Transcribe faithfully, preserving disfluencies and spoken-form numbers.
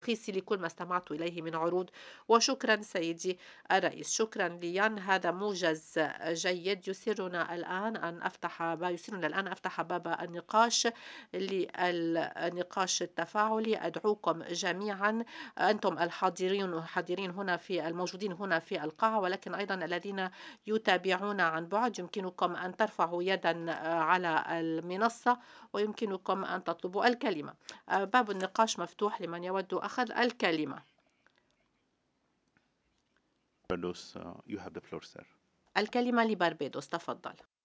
تلخيصي لكل ما استمعت إليه من عروض. وشكرا سيدي الرئيس، شكرا ليان، هذا موجز جيد يسرنا الآن أن أفتح با يسرنا الآن أفتح باب النقاش للنقاش التفاعلي. أدعوكم جميعا، أنتم الحاضرين الحاضرين هنا في الموجودين هنا في القاعة، ولكن أيضا الذين يتابعون عن بعد، يمكنكم أن ترفعوا يدا على المنصة ويمكنكم أن تطلبوا الكلمة. باب النقاش مفتوح لمن يود أخذ الكلمة. Carlos, uh, you have the floor, sir. الكلمة لباربيدوس، تفضل.